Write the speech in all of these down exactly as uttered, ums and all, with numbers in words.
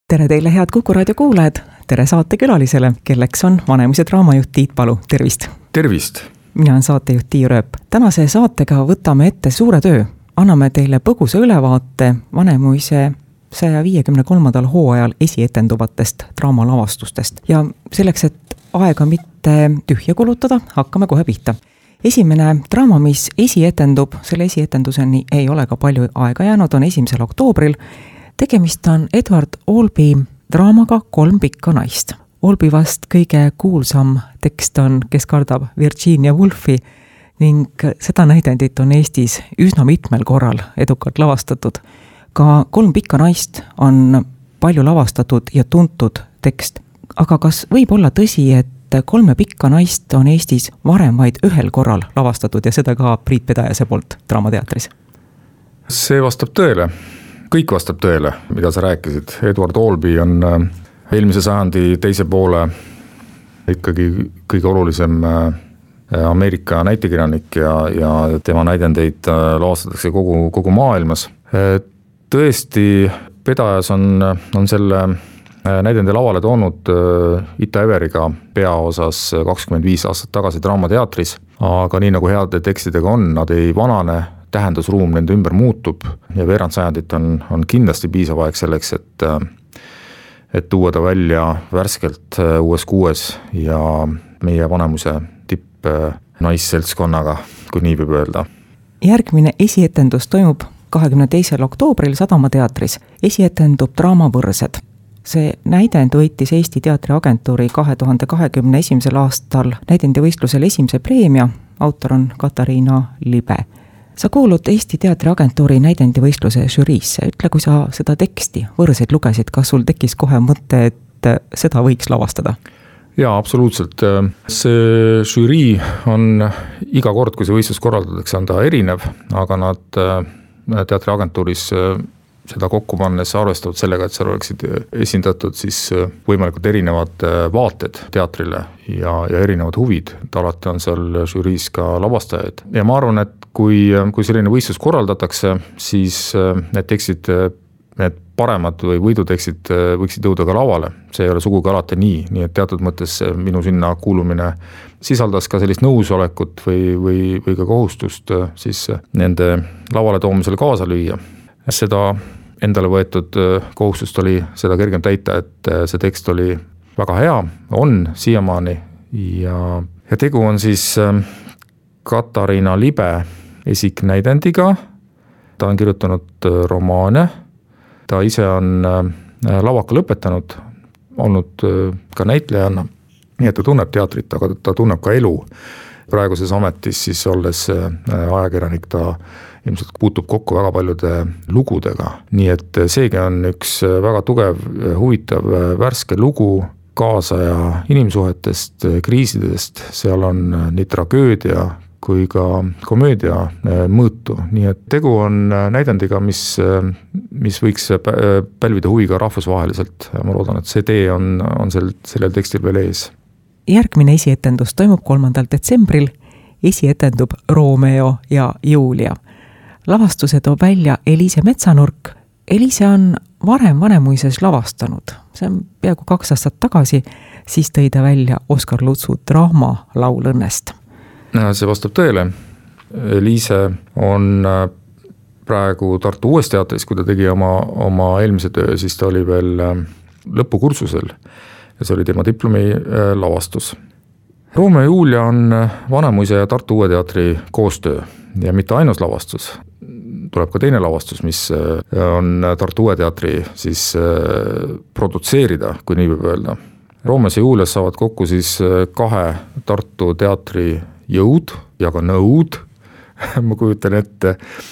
Tere teile, head Kuku raadio kuulajad! Tere saatekülalisele, kelleks on Vanemuise draamajuht Tiit Palu. Tervist! Tervist! Mina olen saatejuht Tiiu Rööp. Tänase saatega võtame ette suure töö. Anname teile põgusa ülevaate Vanemuise saja viiekümne kolmandal hooajal esietenduvatest draamalavastustest. Ja selleks, et aega mitte tühja kulutada, hakkame kohe pihta. Esimene draama, mis esietendub, selle esietenduseni ei ole ka palju aega jäänud, on esimesel oktoobril. Tegemist on Edward Albee draamaga Kolm pikka naist. Albee vast kõige kuulsam tekst on Kes kardab Virginia Woolfi ning seda näidendit on Eestis üsna mitmel korral edukalt lavastatud. Ka Kolm pikka naist on palju lavastatud ja tuntud tekst. Aga kas võib olla tõsi, et Kolme pikka naist on Eestis varem vaid ühel korral lavastatud ja seda ka Priit Pedajase poolt Draamateatris? See vastab tõele. Kõik vastab tõele, mida sa rääkisid. Edward Albee on eelmise sajandi teise poole ikkagi kõige olulisem Ameerika näitekirjanik ja, ja tema näidendeid lavastatakse kogu, kogu maailmas. Tõesti, Pedajas on, on selle näidende lavale toonud Ita Everiga peaosas kakskümmend viis aastat tagasi Draamateatris, aga nii nagu heade tekstidega on, nad ei vanane, tähendusruum nende ümber muutub ja veerand sajandit on, on kindlasti piisav aeg selleks, et, et tuua ta välja värskelt uues kuues ja meie Vanemuise tipp naisseltskonnaga, kui nii võib öelda. Järgmine esietendus toimub kahekümne teisel oktoobril Sadamateatris. Esietendub draama Võrsed. See näidend võitis Eesti teatriagentuuri kahe tuhande kahekümne esimesel aastal näidendivõistlusel esimese preemia. Autor on Katariina Libe. Sa kuulud Eesti teatriagentuuri näidendivõistluse žüriisse. Ütle, kui sa seda teksti Võrsed lugesid, kas sul tekkis kohe mõte, et seda võiks lavastada? Jaa, absoluutselt. See žürii on iga kord, kui see võistlus korraldatakse, on ta erinev, aga nad teatriagentuuris seda kokku pannes arvestavad sellega, et seal oleksid esindatud siis võimalikult erinevad vaated teatrile ja, ja erinevad huvid. Alati on seal žüriis ka lavastajaid. Ja ma arvan, et kui, kui selline võistlus korraldatakse, siis need tekstid, need paremad või võidutekstid võiksid jõuda ka lavale. See ei ole sugugi alati nii, nii et teatud mõttes minu sinna kuulumine sisaldas ka sellist nõusolekut või, või, või ka kohustust siis nende lavale toomisel kaasa lüüa. Seda endale võetud kohustust oli seda kergem täita, et see tekst oli väga hea, on siiamaani ja, ja tegu on siis Katariina Libe esiknäidendiga. Ta on kirjutanud romaane, ta ise on lavaka lõpetanud, olnud ka näitlejana, nii et ta tunneb teatrit, aga ta tunneb ka elu. Praeguses ametis siis olles ajakirjanik ta ilmselt puutub kokku väga paljude lugudega. Nii et seegi on üks väga tugev, huvitav, värske lugu kaasaja inimsuhetest, kriisidest. Seal on nii tragöödia kui ka komöödia mõõtu. Nii et tegu on näidendiga, mis, mis võiks pälvida huvi ka rahvusvaheliselt. Ma loodan, et see tee on, on sel, sellel tekstil veel ees. Järgmine esietendus toimub kolmandal detsembril. Esietendub Romeo ja Julia. Lavastuse toob välja Eliise Metsanurk. Eliise on varem Vanemuises lavastanud. See on peaaegu kaks aastat tagasi, siis tõi ta välja Oskar Lutsu draama Laul õnnest. See vastab tõele. Eliise on praegu Tartu Uues teatris, kui ta tegi oma, oma eelmise töö, siis ta oli veel lõpukursusel ja see oli tema diplomi lavastus. Romeo ja Julia on Vanemuise ja Tartu Uue teatri koostöö ja mitte ainus lavastus. Tuleb ka teine lavastus, mis on Tartu Uue teatri siis produtseerida, kui nii võib öelda. Romeo ja Julia saavad kokku siis kahe Tartu teatri jõud ja ka nõud, ma kujutan ette,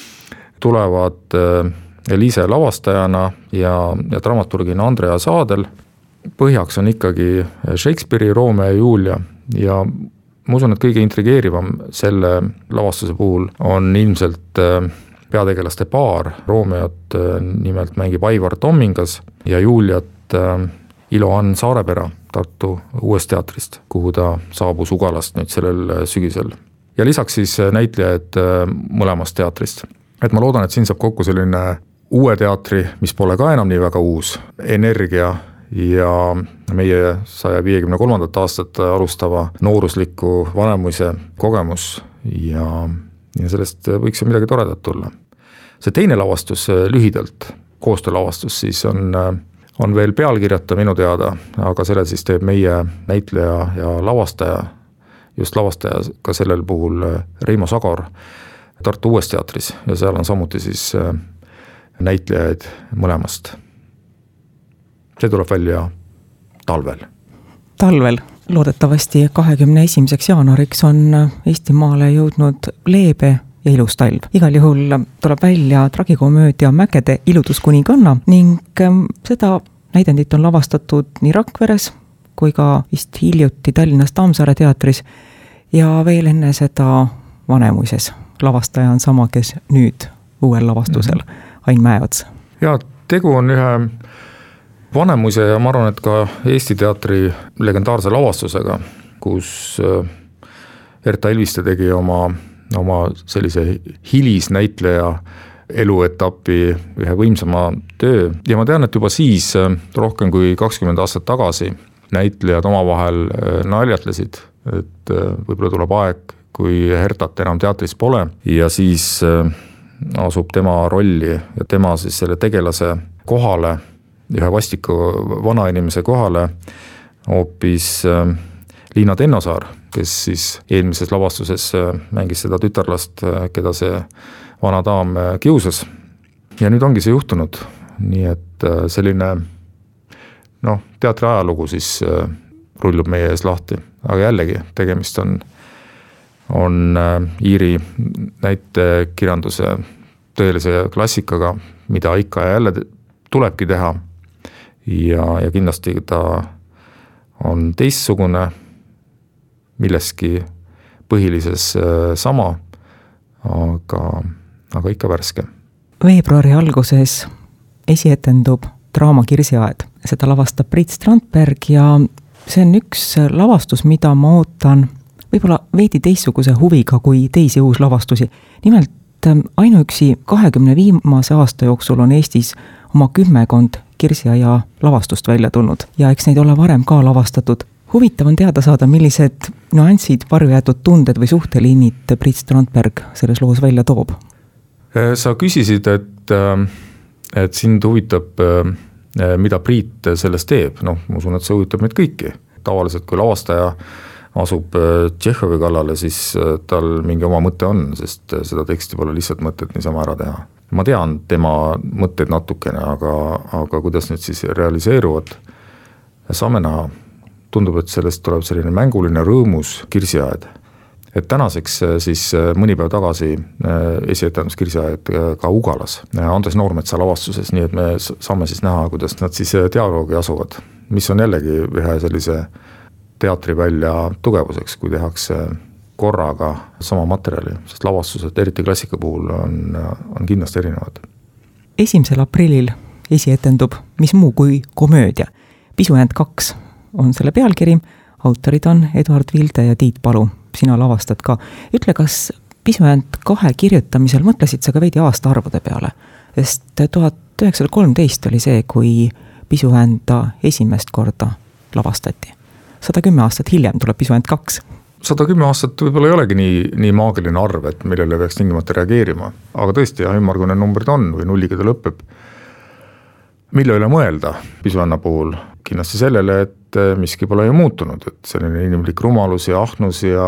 tulevad Eliise lavastajana ja, ja dramaturgina Andrea Saadel. Põhjaks on ikkagi Shakespeare'i Romeo ja Julia ja ma usun, et kõige intrigeerivam selle lavastuse puhul on ilmselt peategelaste paar. Romeot nimelt mängib Aivar Tommingas ja Juliat Ilo-Ann Saarepera Tartu Uuest teatrist, kuhu ta saabus Ugalast nüüd sellel sügisel. Ja lisaks siis näitlejaid mõlemast teatrist. Et ma loodan, et siin saab kokku selline uue teatri, mis pole ka enam nii väga uus, Energia ja meie saja viiekümne kolmandat aastat alustava noorusliku Vanemuise kogemus ja, ja sellest võiks ju midagi toredat tulla. See teine lavastus lühidalt, koostöölavastus, siis on, on veel pealkirjata minu teada, aga selle siis teeb meie näitleja ja lavastaja, just lavastaja ka sellel puhul Reimo Sagor Tartu Uues teatris ja seal on samuti siis näitlejaid mõlemast. See tuleb välja talvel. Talvel. Loodetavasti kahekümne esimeseks jaanuariks on Eestimaale jõudnud leebe ja ilus talv. Igal juhul tuleb välja tragikomöödia Mägede ilutuskuninganna ning seda näidendit on lavastatud nii Rakveres kui ka vist hiljuti Tallinnas Tammsaare teatris ja veel enne seda Vanemuises. Lavastaja on sama, kes nüüd uuel lavastusel, Ain Mäeots. Ja tegu on ühe Vanemuise ja ma arvan, et ka Eesti teatri legendaarse lavastusega, kus Erta Elviste tegi oma, oma sellise hilisnäitleja eluetapi ühe võimsama töö. Ja ma tean, et juba siis rohkem kui kakskümmend aastat tagasi näitlejad omavahel naljatlesid, et võib-olla tuleb aeg, kui Hertat enam teatris pole ja siis asub tema rolli ja tema siis selle tegelase kohale, ühe vastiku vanainimese kohale hoopis Liina Tennosaar, kes siis eelmises lavastuses mängis seda tütarlast, keda see vana daam kiusas. Ja nüüd ongi see juhtunud, nii et selline noh, teatri ajalugu siis rullub meie ees lahti, aga jällegi tegemist on, on Iiri näitekirjanduse tõelise klassikaga, mida ikka ja jälle tulebki teha ja, ja kindlasti ta on teistsugune, milleski põhilises sama, aga, aga ikka värske. Veebruari alguses esietendub draama Kirsiaed. Seda lavastab Priit Strandberg ja see on üks lavastus, mida ma ootan võib-olla veidi teistsuguse huviga kui teisi uuslavastusi. Nimelt ainuüksi kahekümne viimase aasta jooksul on Eestis oma kümmekond Kirsiaja lavastust välja tulnud ja eks neid ole varem ka lavastatud. Huvitav on teada saada, millised nüansid, varjujäetud tunded või suhteliinid Priit Strandberg selles loos välja toob. Sa küsisid, et, et sind huvitab, mida Priit sellest teeb. No, ma usun, et see huvitab meid kõiki. Tavaliselt, kui lavastaja asub Tšehhovi kallale, siis tal mingi oma mõte on, sest seda teksti pole lihtsalt mõtet niisama ära teha. Ma tean tema mõtteid natukene, aga, aga kuidas need siis realiseeruvad, saame näha. Tundub, et sellest tuleb selline mänguline rõõmus Kirsiaed. Et tänaseks siis mõni päev tagasi esietendus Kirsiaed ka Ugalas, Andres Noormetsa lavastuses, nii et me saame siis näha, kuidas nad siis dialoogi asuvad, mis on jällegi ühe sellise teatrivälja tugevuseks, kui tehakse korraga sama materjali, sest lavastused, eriti klassika puhul, on, on kindlasti erinevad. Esimesel aprillil esietendub mis muu kui komöödia. Pisujäänd kaks on selle pealkiri, autorid on Eduard Vilde ja Tiit Palu. Sina lavastad ka. Ütle, kas Pisujäänd kahe kirjutamisel mõtlesid sa ka veidi aastaarvude peale? Sest tuhat üheksasada kolmteist oli see, kui Pisujäända esimest korda lavastati. sada kümme aastat hiljem tuleb Pisujäänd kaks. sada kümme aastat võib-olla ei olegi nii, nii maagiline arv, et millele peaks tingimata reageerima. Aga tõesti, jah, ümmargune numbrid on või nulliga ta lõpeb. Mille üle mõelda Pisujäänna puhul? Kindlasti sellele, et miski pole ju muutunud, et selline inimlik rumalus ja ahnus ja,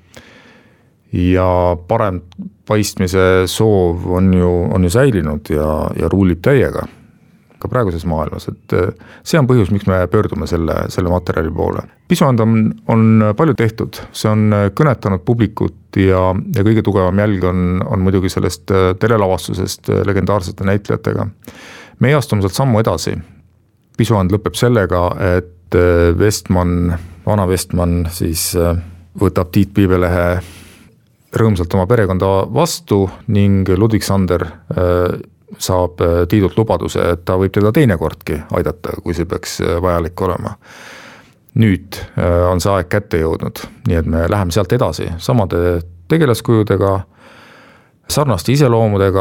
ja parem paistmise soov on ju, on ju säilinud ja, ja ruulib täiega ka praeguses maailmas, et see on põhjus, miks me pöördume selle, selle materjali poole. Pisujäänd on, on palju tehtud, see on kõnetanud publikut ja, ja kõige tugevam jälg on, on muidugi sellest telelavastusest legendaarsete näitlejatega. Me astume sealt sammu edasi. Pisujäänd lõpeb sellega, et Vestman, vana Vestman siis võtab Tiit Piibelehe rõõmsalt oma perekonda vastu ning Ludvig Sander saab Tiidult lubaduse, et ta võib teda teinekordki aidata, kui see peaks vajalik olema. Nüüd on see aeg kätte jõudnud, nii et me läheme sealt edasi samade tegelaskujudega, sarnaste iseloomudega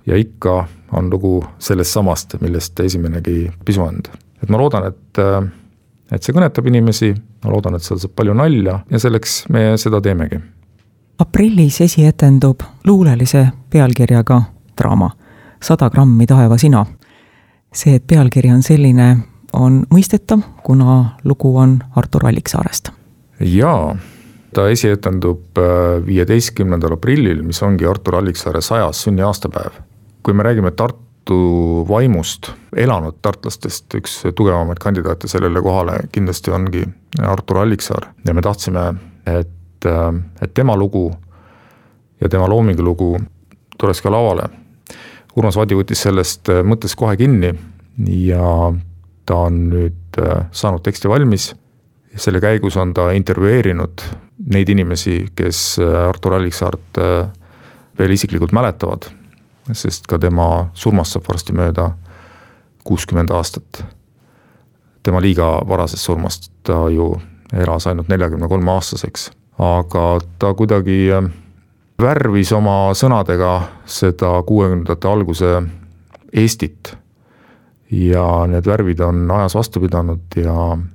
ja ikka on lugu sellest samast, millest esimenegi pisuand. Et ma loodan, et, et see kõnetab inimesi, ma loodan, et seal saab palju nalja ja selleks me seda teemegi. Aprillis esietendub luulelise pealkirjaga draama Sada grammi taevasina. See, et pealkiri on selline, on mõistetav, kuna lugu on Artur Alliksaarest. Jaa, ta esietendub viieteistkümnendal aprillil, mis ongi Artur Alliksaare sajas sünniaastapäev. Kui me räägime Tartu vaimust, elanud tartlastest, üks tugevamaid kandidaate sellele kohale kindlasti ongi Artur Alliksaar. Ja me tahtsime, et, et tema lugu ja tema loomingu lugu tuleks ka lavale. Urmas Vadi võttis sellest mõttes kohe kinni ja ta on nüüd saanud teksti valmis. Selle käigus on ta intervjueerinud neid inimesi, kes Artur Alliksaart veel isiklikult mäletavad, sest ka tema surmast saab varsti mööda kuuskümmend aastat. Tema liiga varasest surmast ta ju elas ainult neljakümne kolme aastaseks, aga ta kuidagi värvis oma sõnadega seda kuuekümnendate alguse Eestit ja need värvid on ajas vastu pidanud ja,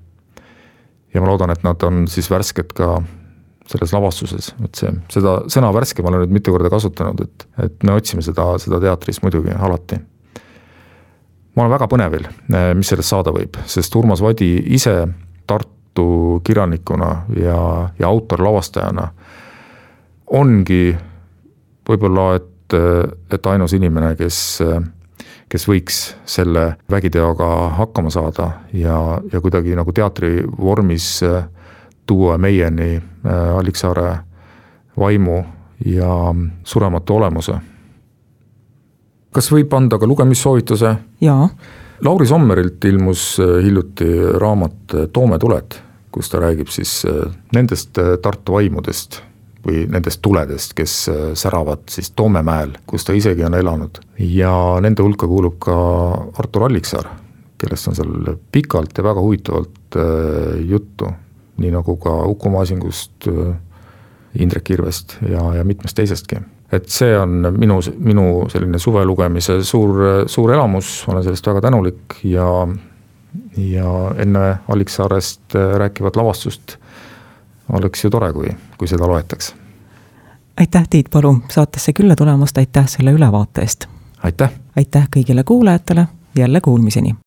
ja ma loodan, et nad on siis värsked ka selles lavastuses. Et see, seda sõna värske ma olen nüüd mitu korda kasutanud, et, et me otsime seda, seda teatris muidugi alati. Ma olen väga põnevil, mis sellest saada võib, sest Urmas Vadi ise Tartu kirjanikuna ja, ja autor lavastajana ongi võib-olla, et, et ainus inimene, kes, kes võiks selle vägiteoga hakkama saada ja, ja kuidagi nagu teatri vormis tuua meieni Alliksaare vaimu ja surematu olemuse. Kas võib anda ka lugemissoovituse? Jaa. Lauri Sommerilt ilmus hiljuti raamat Toome tuled, kus ta räägib siis nendest Tartu vaimudest või nendest tuledest, kes säravad siis Toomemäel, kus ta isegi on elanud. Ja nende hulka kuulub ka Artur Alliksaar, kellest on seal pikalt ja väga huvitavalt juttu, nii nagu ka Uku Maasingust, Indrek Irvest ja, ja mitmest teisestki. Et see on minu, minu selline suve lugemise suur, suur elamus, olen sellest väga tänulik ja, ja enne Alliksaarest rääkivat lavastust oleks ju tore, kui, kui seda loetaks. Aitäh, Tiit Palu, saatesse külla tulemast, aitäh selle ülevaate eest. Aitäh. Aitäh kõigile kuulajatele, jälle kuulmiseni.